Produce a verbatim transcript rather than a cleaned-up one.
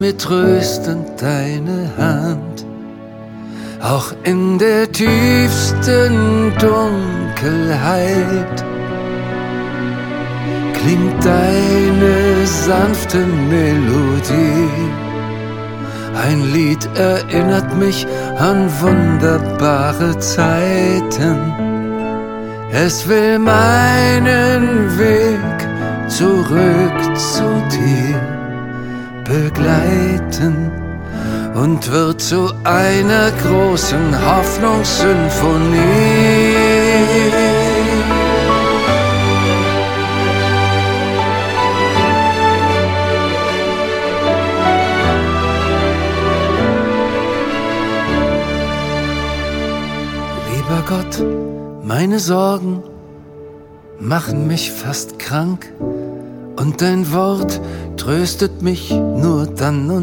mir tröstend deine Hand. Auch in der tiefsten Dunkelheit klingt deine sanfte Melodie. Ein Lied erinnert mich an wunderbare Zeiten. Es will meinen Weg zurück zu dir begleiten und wird zu einer großen Hoffnungssymphonie. Lieber Gott, meine Sorgen machen mich fast krank und dein Wort tröstet mich nur dann und